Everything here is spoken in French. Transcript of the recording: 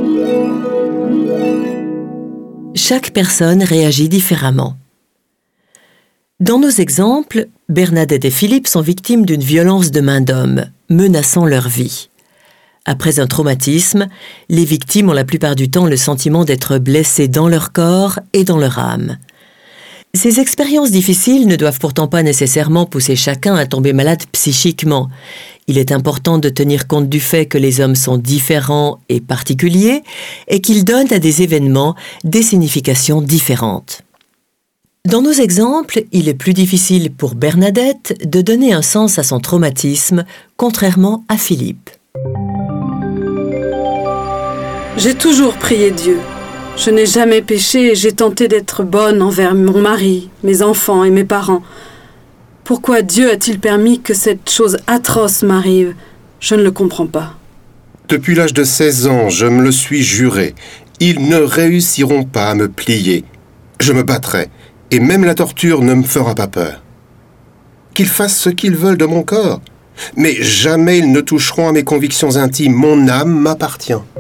Chaque personne réagit différemment. Dans nos exemples, Bernadette et Philippe sont victimes d'une violence de main d'homme, menaçant leur vie. Après un traumatisme, les victimes ont la plupart du temps le sentiment d'être blessées dans leur corps et dans leur âme. Ces expériences difficiles ne doivent pourtant pas nécessairement pousser chacun à tomber malade psychiquement. Il est important de tenir compte du fait que les hommes sont différents et particuliers et qu'ils donnent à des événements des significations différentes. Dans nos exemples, il est plus difficile pour Bernadette de donner un sens à son traumatisme, contrairement à Philippe. J'ai toujours prié Dieu. Je n'ai jamais péché et j'ai tenté d'être bonne envers mon mari, mes enfants et mes parents. Pourquoi Dieu a-t-il permis que cette chose atroce m'arrive? Je ne le comprends pas. Depuis l'âge de 16 ans, je me le suis juré. Ils ne réussiront pas à me plier. Je me battrai, et même la torture ne me fera pas peur. Qu'ils fassent ce qu'ils veulent de mon corps. Mais jamais ils ne toucheront à mes convictions intimes. Mon âme m'appartient.